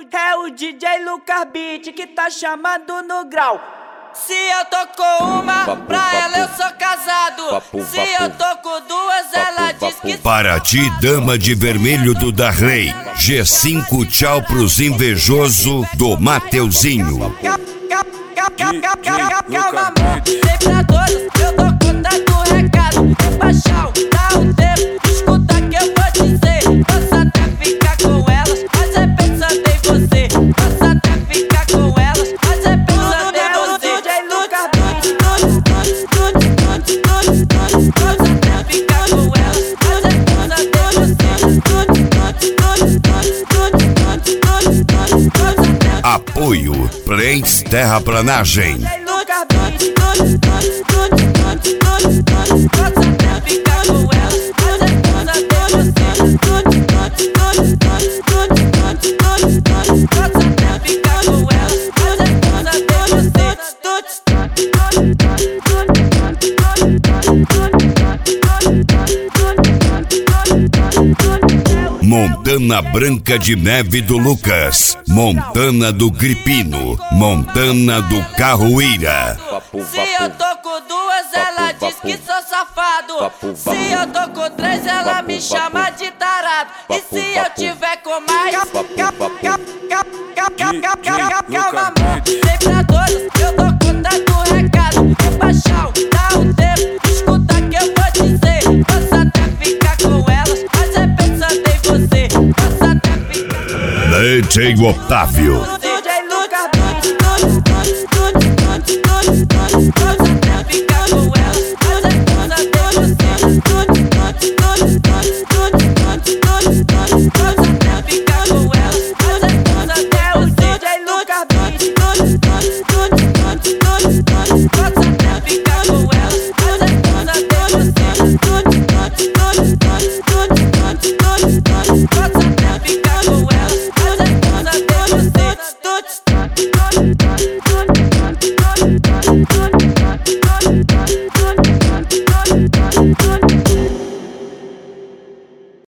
o DJ Lucas Beat que tá chamando no grau. Se eu tô com uma, pra ela eu sou casado. Se eu tô com duas, ela diz que... Para ti, dama de vermelho do Darley, G5 tchau pros invejoso do Mateuzinho. Calma, amor, vem pra todos, eu tô contando o recado. Baixar, dá o tempo, escuta que eu vou dizer. Posso até ficar com elas, mas é pensando em você. Posso até ficar com elas, mas é pensando em você. DJ Lucas Beat, posso até ficar com elas, mas é pensando em você. Apoio Plains Terraplanagem. Montana Branca de Neve do Lucas, Montana do Gripino, Montana do Carroíra. Se eu tô com duas, ela diz que sou safado. Se eu tô com três, ela me chama de tarado. E se eu tiver com mais, calma, amor, vem pra todos, eu tô contando o recado. Baixar, dá o tempo, escuta que eu vou dizer. Posso até ficar com elas, mas é pensando em você. Posso até ficar... DJ Otávio. DJ Lucas Beat.